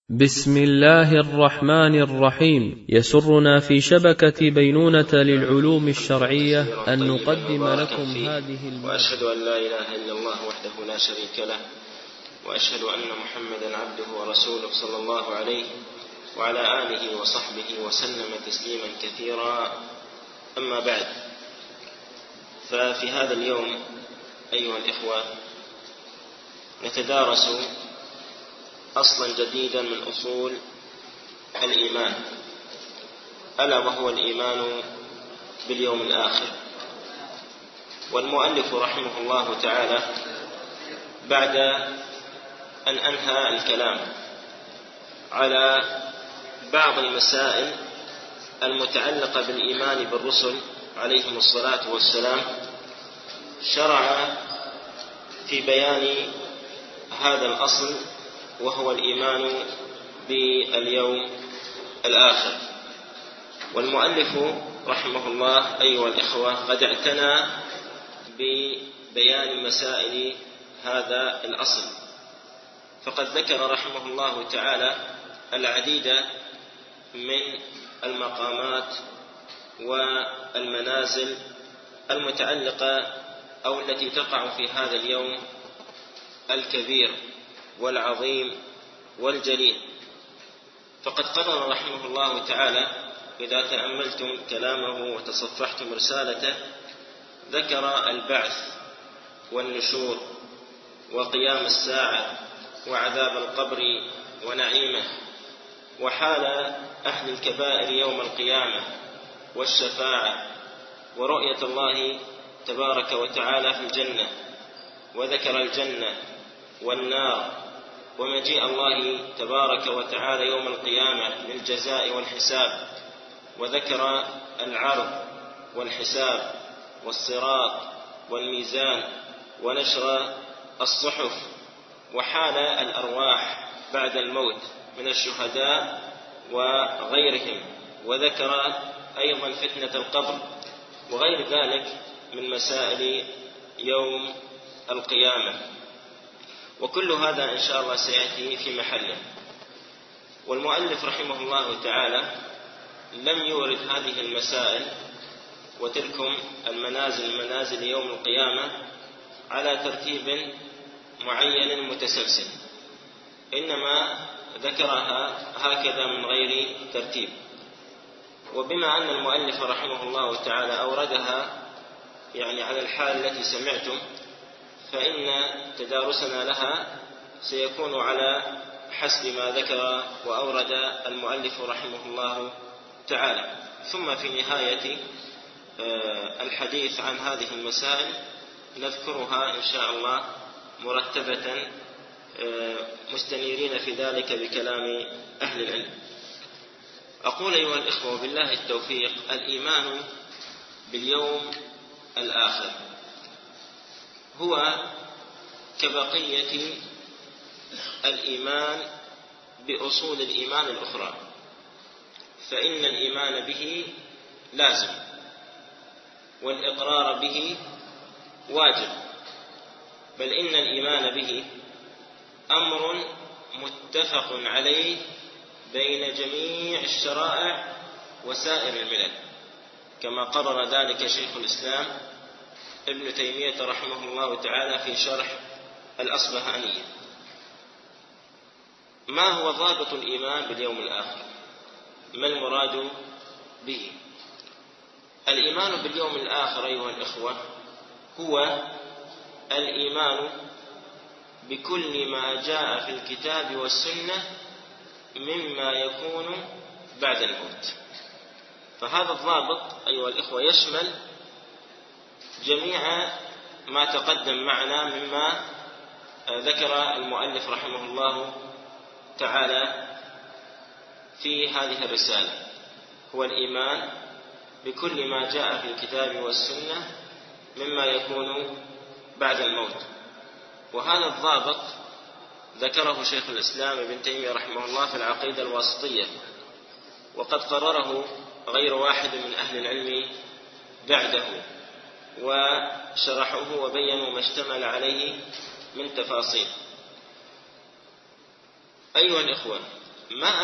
بسم الله الرحمن الرحيم. يسرنا في شبكة بينونة للعلوم الشرعية أن نقدم لكم هذه المادة. وأشهد أن لا إله إلا الله وحده لا شريك له، وأشهد أن محمدا عبده ورسوله صلى الله عليه وعلى آله وصحبه وسلم تسليما كثيرا. أما بعد، ففي هذا اليوم أيها الإخوة نتدارس أصلا جديدا من أصول الإيمان، ألا وهو الإيمان باليوم الآخر. والمؤلف رحمه الله تعالى بعد أن أنهى الكلام على بعض المسائل المتعلقة بالإيمان بالرسل عليهم الصلاة والسلام، شرع في بيان هذا الأصل وهو الإيمان باليوم الآخر. والمؤلف رحمه الله أيها الإخوة قد اعتنى ببيان مسائل هذا الأصل، فقد ذكر رحمه الله تعالى العديد من المقامات والمنازل المتعلقة أو التي تقع في هذا اليوم الكبير والعظيم والجليل. فقد قرر رحمه الله تعالى إذا تأملتم كلامه وتصفحتم رسالته، ذكر البعث والنشور وقيام الساعة وعذاب القبر ونعيمه، وحال أهل الكبائر يوم القيامة والشفاعة ورؤية الله تبارك وتعالى في الجنة، وذكر الجنة والنار ومجيء الله تبارك وتعالى يوم القيامة للجزاء والحساب، وذكر العرض والحساب والصراط والميزان ونشر الصحف، وحال الأرواح بعد الموت من الشهداء وغيرهم، وذكر أيضا فتنة القبر وغير ذلك من مسائل يوم القيامة. وكل هذا إن شاء الله سيأتي في محله. والمؤلف رحمه الله تعالى لم يورد هذه المسائل وتلكم منازل يوم القيامة على ترتيب معين متسلسل، إنما ذكرها هكذا من غير ترتيب. وبما أن المؤلف رحمه الله تعالى أوردها يعني على الحال التي سمعتم، فإن تدارسنا لها سيكون على حسب ما ذكر وأورد المؤلف رحمه الله تعالى. ثم في نهاية الحديث عن هذه المسائل نذكرها إن شاء الله مرتبة، مستنيرين في ذلك بكلام أهل العلم. أقول أيها الإخوة بالله التوفيق، الإيمان باليوم الآخر هو كبقية الإيمان بأصول الإيمان الأخرى، فإن الإيمان به لازم، والإقرار به واجب، بل إن الإيمان به أمر متفق عليه بين جميع الشرائع وسائر الملل، كما قرر ذلك شيخ الإسلام ابن تيمية رحمه الله تعالى في شرح الأصبهانية. ما هو ضابط الإيمان باليوم الآخر؟ ما المراد به؟ الإيمان باليوم الآخر أيها الإخوة هو الإيمان بكل ما جاء في الكتاب والسنة مما يكون بعد الموت. فهذا الضابط أيها الإخوة يشمل جميع ما تقدم معنا مما ذكر المؤلف رحمه الله تعالى في هذه الرسالة. هو الإيمان بكل ما جاء في الكتاب والسنة مما يكون بعد الموت. وهذا الضابط ذكره شيخ الإسلام ابن تيمية رحمه الله في العقيدة الواسطية، وقد قرره غير واحد من أهل العلم بعده، وشرحوه وبينوا ما اشتمل عليه من تفاصيل. أيها الإخوة، ما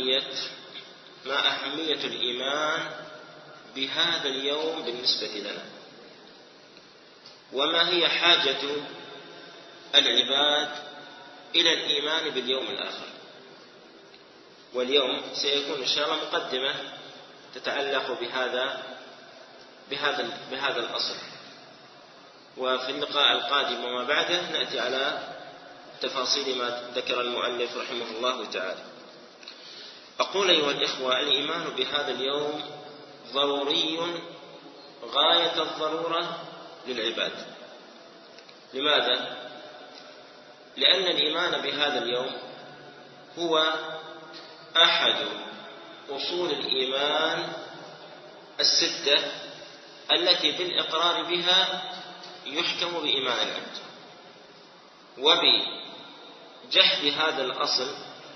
أهمية الإيمان بهذا اليوم بالنسبة لنا؟ وما هي حاجة العباد إلى الإيمان باليوم الآخر؟ واليوم سيكون إن شاء الله مقدمة تتعلق بهذا الأصل، وفي اللقاء القادم وما بعده نأتي على تفاصيل ما ذكر المؤلف رحمه الله تعالى. أقول أيها الإخوة، الإيمان بهذا اليوم ضروري غاية الضرورة للعباد. لماذا؟ لأن الإيمان بهذا اليوم هو أحد أصول الإيمان الستة التي بالإقرار بها يحكم بإيمان العبد، وبجحد هذا الأصل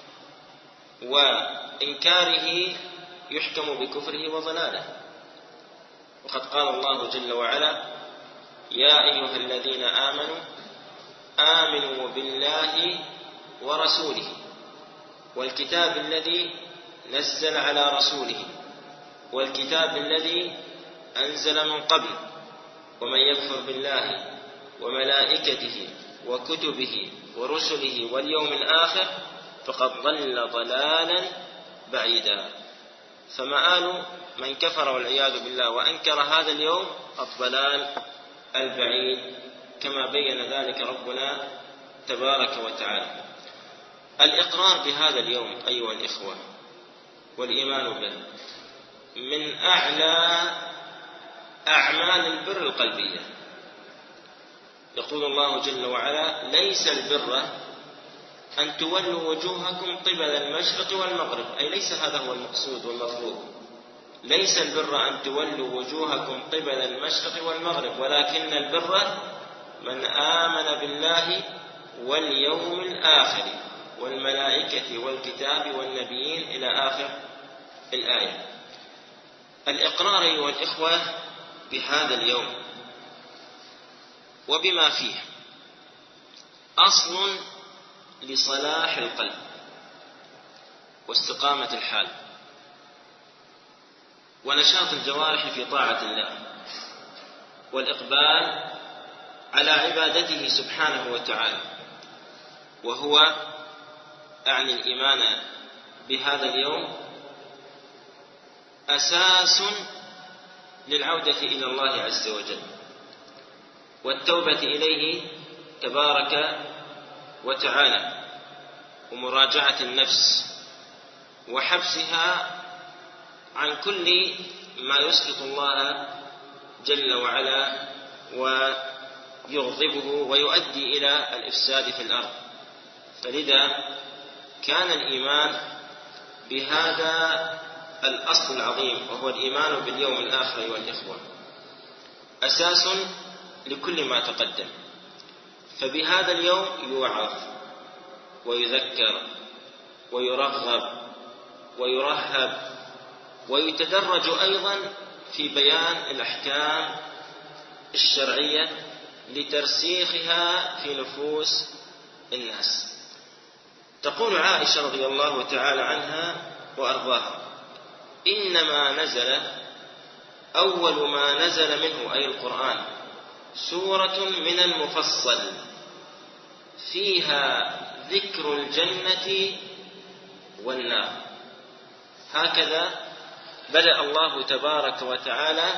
وإنكاره يحكم بكفره وضلاله. وقد قال الله جل وعلا: يا أيها الذين آمنوا بالله ورسوله والكتاب الذي نزل على رسوله والكتاب الذي أنزل من قبل، ومن يكفر بالله وملائكته وكتبه ورسله واليوم الآخر فقد ضل ضلالا بعيدا. فمآل من كفر والعياذ بالله وأنكر هذا اليوم الضلال البعيد، كما بين ذلك ربنا تبارك وتعالى. الإقرار بهذا اليوم أيها الإخوة والإيمان به من أعلى أعمال البر القلبية. يقول الله جل وعلا: ليس البر أن تولوا وجوهكم قبل المشرق والمغرب، أي ليس هذا هو المقصود والمطلوب. ليس البر أن تولوا وجوهكم قبل المشرق والمغرب، ولكن البر من آمن بالله واليوم الآخر والملائكة والكتاب والنبيين إلى آخر الآية. الإقرار أيها الإخوة بهذا اليوم وبما فيه أصل لصلاح القلب واستقامة الحال ونشاط الجوارح في طاعة الله والإقبال على عبادته سبحانه وتعالى. وهو أعني الإيمان بهذا اليوم أساس للعودة إلى الله عز وجل والتوبة إليه تبارك وتعالى، ومراجعة النفس وحبسها عن كل ما يسقط الله جل وعلا ويغضبه ويؤدي إلى الإفساد في الأرض. فلذا كان الإيمان بهذا الأصل العظيم وهو الإيمان باليوم الآخر والإخوة أساس لكل ما تقدم. فبهذا اليوم يوعظ ويذكر ويرغب ويرهب ويتدرج أيضا في بيان الأحكام الشرعية لترسيخها في نفوس الناس. تقول عائشة رضي الله تعالى عنها وأرضاها: إنما نزل أول ما نزل منه أي القرآن سورة من المفصل فيها ذكر الجنة والنار. هكذا بدأ الله تبارك وتعالى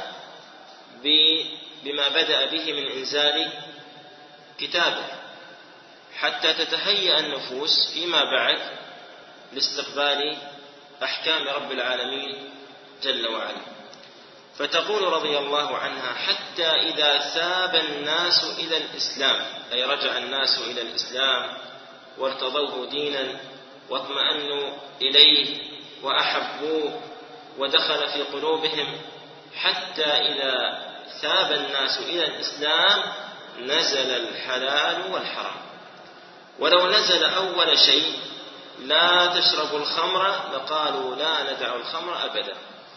بما بدأ به من إنزال كتابه حتى تتهيأ النفوس فيما بعد لاستقبال أحكام رب العالمين جل وعلا. فتقول رضي الله عنها: حتى إذا ساب الناس إلى الإسلام، أي رجع الناس إلى الإسلام وارتضوه دينا واطمأنوا إليه وأحبوه ودخل في قلوبهم، حتى إذا ساب الناس إلى الإسلام نزل الحلال والحرام. ولو نزل أول شيء لا تشربوا الخمر لقالوا لا ندع الخمر أبدا،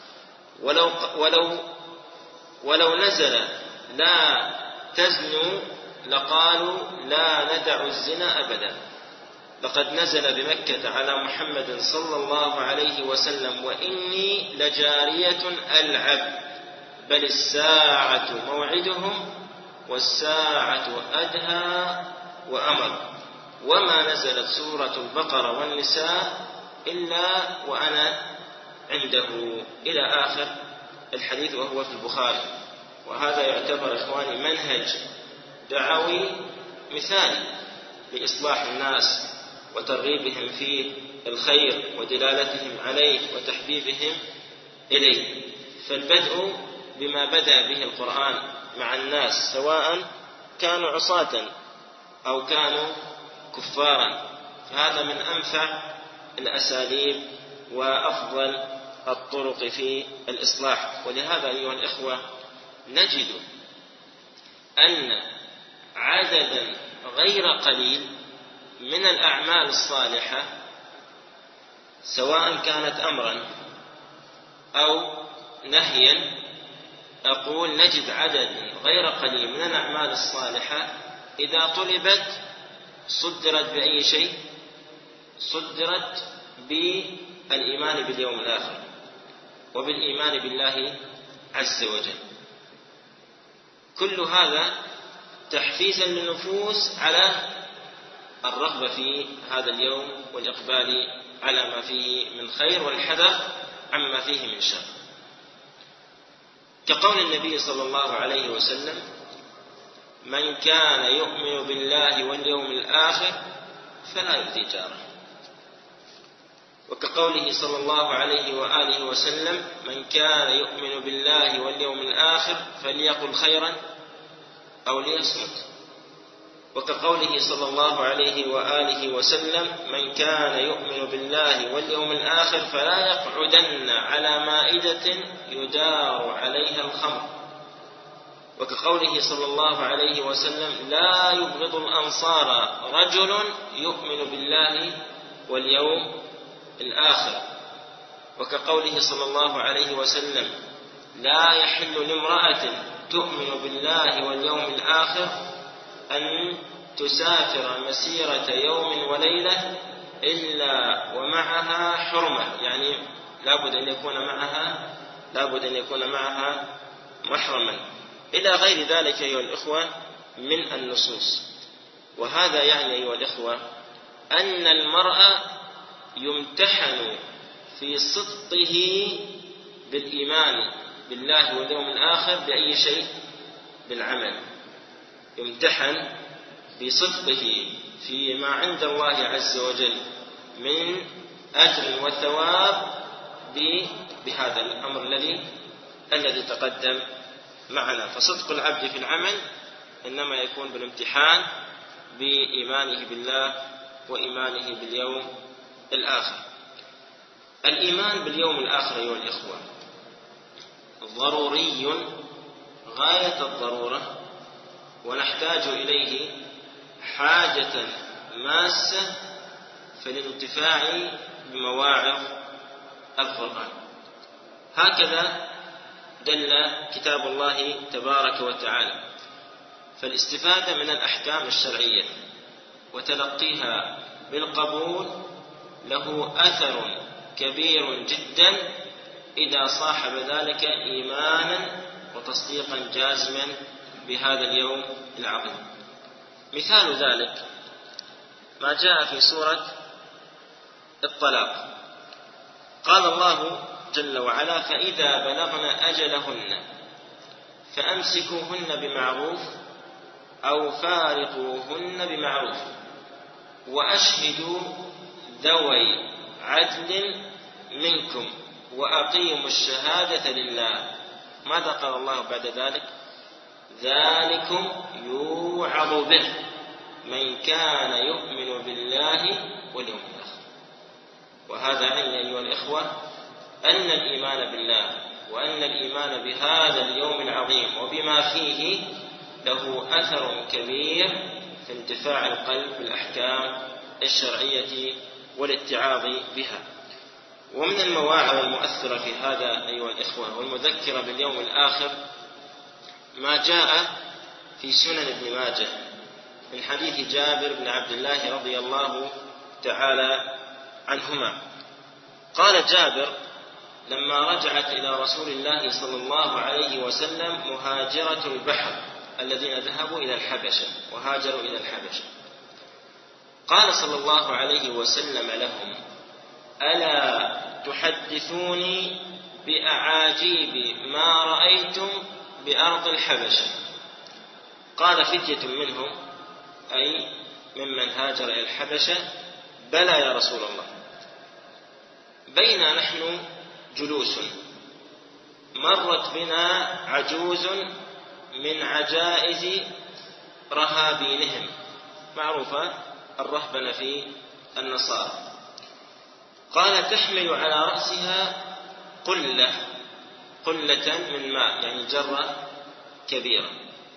ولو نزل لا تزنوا لقالوا لا ندع الزنا أبدا. لقد نزل بمكة على محمد صلى الله عليه وسلم وإني لجارية ألعب بل الساعة موعدهم والساعة أدهى وأمر وما نزلت سورة البقرة والنساء إلا وأنا عنده إلى آخر الحديث وهو في البخاري. وهذا يعتبر إخواني منهج دعوي مثالي لإصلاح الناس وترغيبهم في الخير ودلالتهم عليه وتحبيبهم إليه. فالبدء بما بدأ به القرآن مع الناس سواء كانوا عصاة أو كانوا كفارا، فهذا من أنفع الأساليب وأفضل الطرق في الإصلاح. ولهذا أيها الإخوة نجد أن عددا غير قليل من الأعمال الصالحة سواء كانت أمرا أو نهيا، أقول نجد عدد غير قليل من الأعمال الصالحة إذا طلبت صدرت بأي شيء؟ صدرت بالإيمان باليوم الآخر وبالإيمان بالله عز وجل. كل هذا تحفيزا للنفوس على الرغبة في هذا اليوم والإقبال على ما فيه من خير والحذر عما فيه من شر. كقول النبي صلى الله عليه وسلم: من كان يؤمن بالله واليوم الآخر فلا يؤذي جاره. وكقوله صلى الله عليه وآله وسلم: من كان يؤمن بالله واليوم الآخر فليقل خيرا أو ليصمت. وكقوله صلى الله عليه وآله وسلم: من كان يؤمن بالله واليوم الآخر فلا يقعدن على مائدة يدار عليها الخمر. وكقوله صلى الله عليه وسلم: لا يبغض الأنصار رجل يؤمن بالله واليوم الآخر. وكقوله صلى الله عليه وسلم: لا يحل لامرأة تؤمن بالله واليوم الآخر أن تسافر مسيرة يوم وليلة إلا ومعها حرمة، يعني لابد أن يكون معها محرما، إلى غير ذلك أيها الإخوة من النصوص. وهذا يعني أيها الإخوة أن المرء يمتحن في صدقه بالإيمان بالله واليوم الآخر بأي شيء؟ بالعمل. يمتحن بصدقه فيما عند الله عز وجل من أجر وثواب بهذا الأمر الذي تقدم معنا. فصدق العبد في العمل إنما يكون بالامتحان بإيمانه بالله وإيمانه باليوم الآخر. الإيمان باليوم الآخر أيها الإخوة ضروري غاية الضرورة، ونحتاج إليه حاجة ماسة في الانتفاع بمواعظ القرآن. هكذا دل كتاب الله تبارك وتعالى. فالاستفادة من الأحكام الشرعية وتلقيها بالقبول له أثر كبير جدا إذا صاحب ذلك إيمانا وتصديقا جازما بهذا اليوم العظيم. مثال ذلك ما جاء في سورة الطلاق. قال الله جل وعلا: فإذا بلغن أجلهن فأمسكوهن بمعروف أو فارقوهن بمعروف وأشهدوا ذوي عدل منكم وأقيموا الشهادة لله. ماذا قال الله بعد ذلك؟ ذلكم يوعظ به من كان يؤمن بالله واليوم الآخر. وهذا يعني أيها الإخوة أن الإيمان بالله وأن الإيمان بهذا اليوم العظيم وبما فيه له أثر كبير في انتفاع القلب بالأحكام الشرعية والاتعاظ بها. ومن المواعظ المؤثرة في هذا أيها الإخوة والمذكرة باليوم الآخر ما جاء في سنن ابن ماجه من حديث جابر بن عبد الله رضي الله تعالى عنهما. قال جابر: لما رجعت إلى رسول الله صلى الله عليه وسلم مهاجرة البحر الذين ذهبوا إلى الحبشة وهاجروا إلى الحبشة، قال صلى الله عليه وسلم لهم: ألا تحدثوني بأعاجيب ما رأيتم بأرض الحبشة؟ قال فتية منهم، أي ممن هاجر إلى الحبشة: بلى يا رسول الله. بينا نحن جلوس مرت بنا عجوز من عجائز رهابينهم، معروفة الرهبنة في النصارى، قال: تحمل على رأسها قلة من ماء، يعني جرة كبيرة،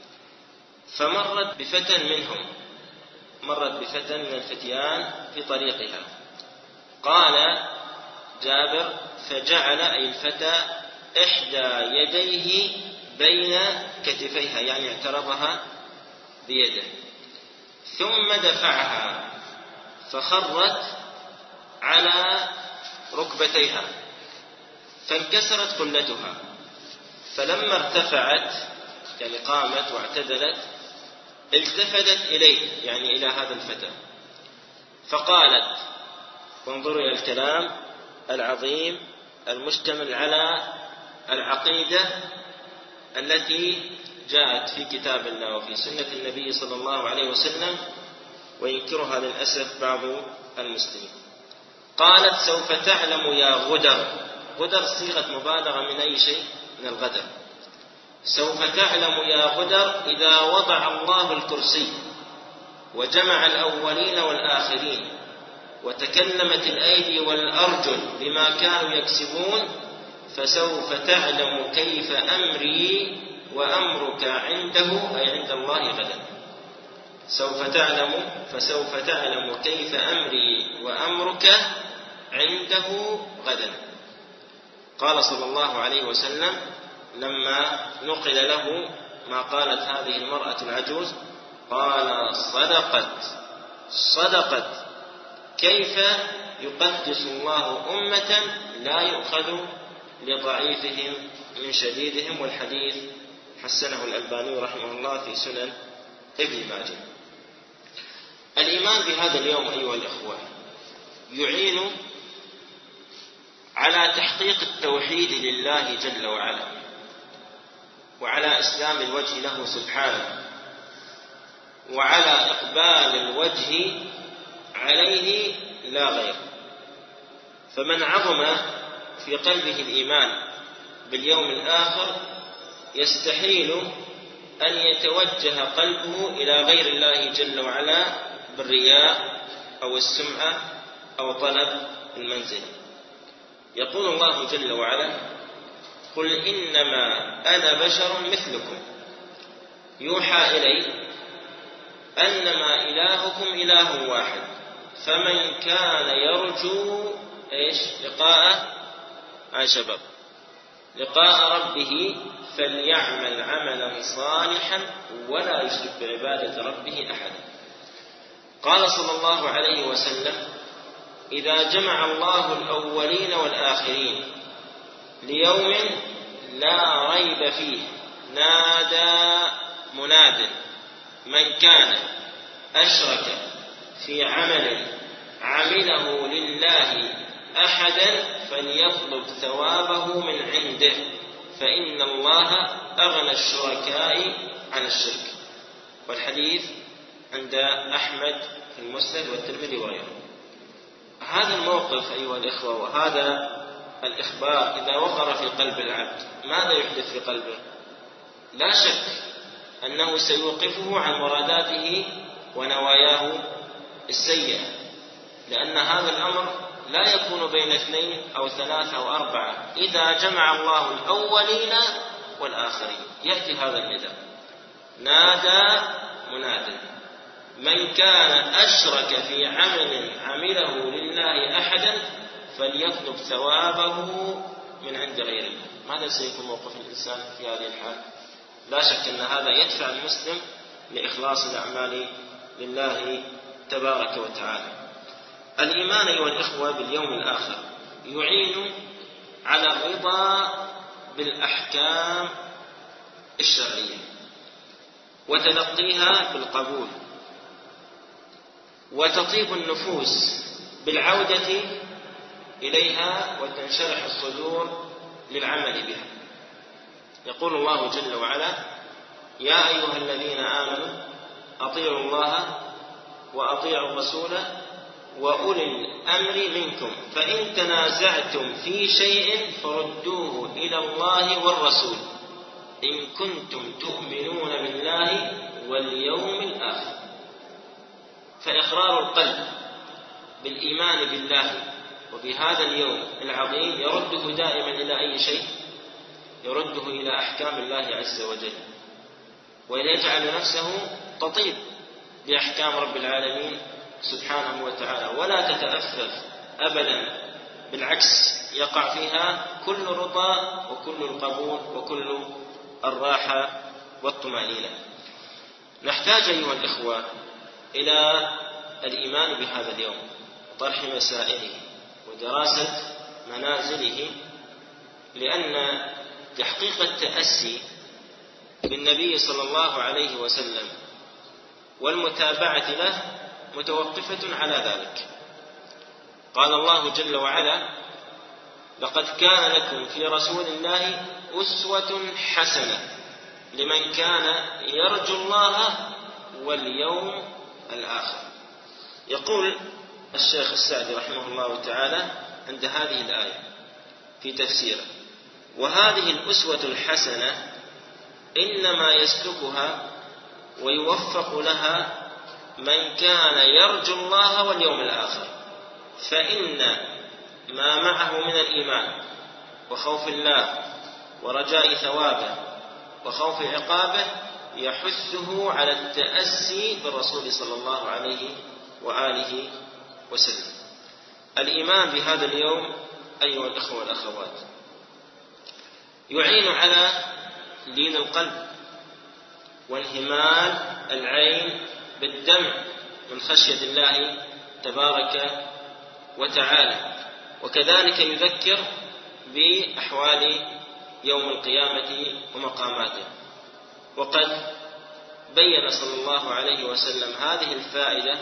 فمرت بفتى منهم، مرت بفتى من الفتيان في طريقها. قال جابر: فجعل أي الفتى إحدى يديه بين كتفيها، يعني اعترضها بيده، ثم دفعها فخرت على ركبتيها فانكسرت قلتها، فلما ارتفعت يعني قامت واعتدلت التفتت إليه، يعني إلى هذا الفتى، فقالت: وانظروا إلى الكلام العظيم المشتمل على العقيدة التي جاءت في كتاب الله وفي سنة النبي صلى الله عليه وسلم وينكرها للأسف بعض المسلمين. قالت: سوف تعلم يا غدر. غدر صيغة مبالغة من أي شيء؟ من الغدر. سوف تعلم يا غدر إذا وضع الله الكرسي وجمع الأولين والآخرين وتكلمت الأيدي والأرجل بما كانوا يكسبون، فسوف تعلم كيف أمري وأمرك عنده، أي عند الله غدا. فسوف تعلم كيف أمري وأمرك عنده غدا. قال صلى الله عليه وسلم لما نقل له ما قالت هذه المرأة العجوز، قال: صدقت. كيف يقدس الله أمة لا يؤخذ لضعيفهم من شديدهم؟ والحديث حسنه الألباني رحمه الله في سنن ابن ماجه. الإيمان بهذا اليوم أيها الأخوة يعين على تحقيق التوحيد لله جل وعلا، وعلى إسلام الوجه له سبحانه، وعلى إقبال الوجه عليه لا غير. فمن عظم في قلبه الإيمان باليوم الآخر يستحيل أن يتوجه قلبه إلى غير الله جل وعلا بالرياء أو السمعة أو طلب المنزل. يقول الله جل وعلا: قل إنما أنا بشر مثلكم يوحى إلي أنما إلهكم إله واحد، فمن كان يرجو لقاء ربه فليعمل عملا صالحا ولا يشرك بعبادة ربه أحدا. قال صلى الله عليه وسلم: إذا جمع الله الأولين والآخرين ليوم لا ريب فيه نادى مناد: من كان أشرك في عمل عمله لله أحدا فليطلب ثوابه من عنده، فإن الله أغنى الشركاء عن الشرك. والحديث عند أحمد في المسند والترمذي وغيره. هذا الموقف أيها الإخوة وهذا الإخبار إذا وقر في قلب العبد ماذا يحدث في قلبه؟ لا شك أنه سيوقفه عن مراداته ونواياه السيئة، لأن هذا الأمر لا يكون بين 2 أو 3 أو 4. إذا جمع الله الأولين والآخرين يأتي هذا النداء: نادى مناد: من كان أشرك في عمل عمله لله أحدا فليطلب ثوابه من عند غير الله. ماذا سيكون موقف الإنسان في هذه الحال؟ لا شك أن هذا يدفع المسلم لإخلاص الأعمال لله تبارك وتعالى. الإيمان أيها الإخوة باليوم الآخر يعين على الرضا بالأحكام الشرعية وتلقيها بالقبول، وتطيب النفوس بالعودة إليها وتنشرح الصدور للعمل بها. يقول الله جل وعلا: يا أيها الذين آمنوا أطيعوا الله وأطيعوا الرسول وأولي الأمر منكم فإن تنازعتم في شيء فردوه إلى الله والرسول إن كنتم تؤمنون بالله واليوم الآخر. فإقرار القلب بالإيمان بالله وبهذا اليوم العظيم يرده دائما إلى أي شيء؟ يرده إلى أحكام الله عز وجل، ويجعل نفسه تطيب بأحكام رب العالمين سبحانه وتعالى ولا تتأفف أبدا، بالعكس يقع فيها كل رضا وكل القبول وكل الراحة والطمأنينة. نحتاج أيها الإخوة إلى الإيمان بهذا اليوم، طرح مسائله ودراسة منازله، لأن تحقيق التأسي بالنبي صلى الله عليه وسلم والمتابعة له متوقفة على ذلك. قال الله جل وعلا: لقد كان لكم في رسول الله أسوة حسنة لمن كان يرجو الله واليوم الآخر. يقول الشيخ السعدي رحمه الله تعالى عند هذه الآية في تفسيره: وهذه الأسوة الحسنة إنما يسلكها ويوفق لها من كان يرجو الله واليوم الآخر، فإن ما معه من الإيمان وخوف الله ورجاء ثوابه وخوف عقابه يحثه على التأسي بالرسول صلى الله عليه وآله وسلم. الإيمان بهذا اليوم أيها الأخوة والأخوات يعين على لين القلب وانهمال العين بالدمع من خشية الله تبارك وتعالى، وكذلك يذكر بأحوال يوم القيامة ومقاماته. وقد بين صلى الله عليه وسلم هذه الفائدة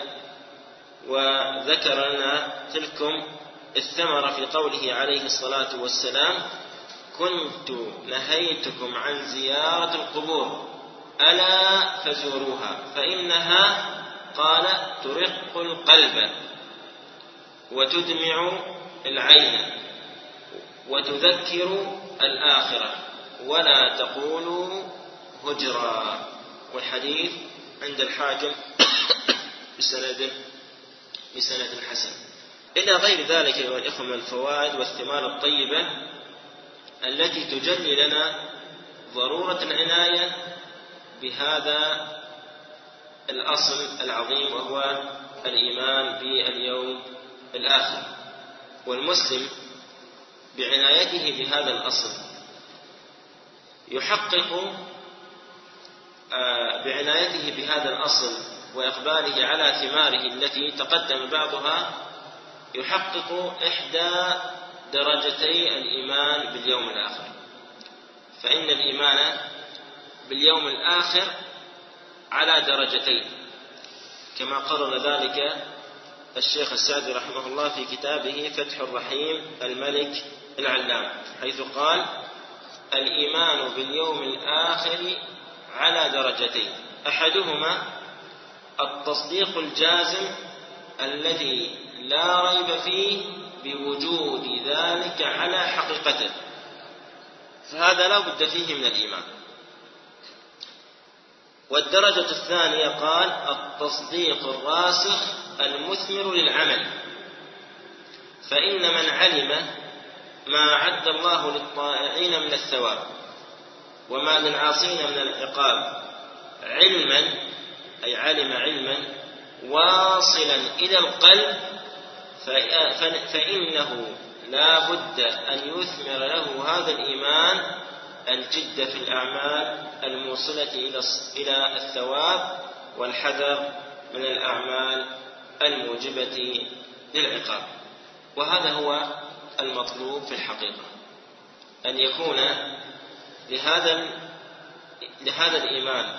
وذكر لنا تلكم الثمرة في قوله عليه الصلاة والسلام: كنت نهيتكم عن زيارة القبور ألا فزوروها فإنها قال ترق القلب وتدمع العين وتذكر الآخرة ولا تقولوا هجرا. والحديث عند الحاكم بسند حسن. إلى غير ذلك أيها الإخوة من الفوائد والثمار الطيبة التي تجلي لنا ضرورة العناية بهذا الأصل العظيم وهو الإيمان باليوم الآخر. والمسلم بعنايته بهذا الأصل يحقق بعنايته بهذا الأصل وإقباله على ثماره التي تقدم بعضها يحقق إحدى درجتي الإيمان باليوم الآخر. فإن الإيمان باليوم الآخر على درجتين كما قرر ذلك الشيخ السعدي رحمه الله في كتابه فتح الرحيم الملك العلام، حيث قال: الإيمان باليوم الآخر على درجتين، أحدهما التصديق الجازم الذي لا ريب فيه بوجود ذلك على حقيقته، فهذا لا بد فيه من الإيمان. والدرجة الثانية قال: التصديق الراسخ المثمر للعمل، فإن من علم ما أعد الله للطائعين من الثواب وما للعاصين من العقاب علما، أي علم علما واصلا إلى القلب، فإنه لا بد أن يثمر له هذا الإيمان الجد في الأعمال الموصلة إلى الثواب والحذر من الأعمال الموجبة للعقاب. وهذا هو المطلوب في الحقيقة، أن يكون لهذا الإيمان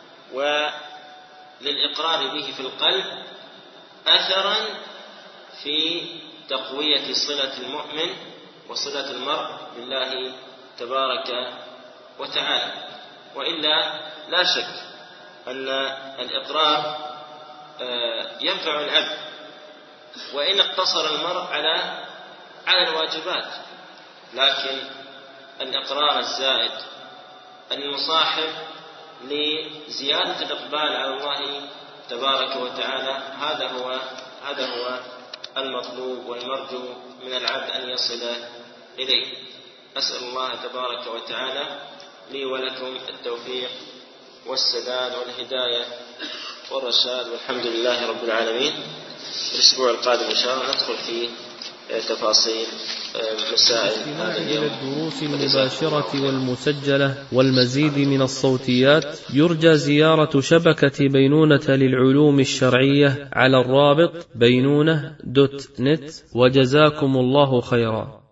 وللإقرار به في القلب أثرا في تقوية صلة المؤمن وصلة المرء بالله تبارك وتعالى. وإلا لا شك أن الإقرار ينفع العبد وإن اقتصر المرء على الواجبات، لكن الإقرار الزائد المصاحب لزيادة الإقبال على الله تبارك وتعالى هذا هو المطلوب والمرجو من العبد أن يصل إليه. أسأل الله تبارك وتعالى لي ولكم التوفيق والسداد والهداية والرشاد، والحمد لله رب العالمين. الأسبوع القادم إن شاء الله ندخل في تفاصيل مسائل هذا اليوم. الدروس المباشرة والمسجلة والمزيد من الصوتيات يرجى زيارة شبكة بينونة للعلوم الشرعية على الرابط بينونة.net. وجزاكم الله خيرا.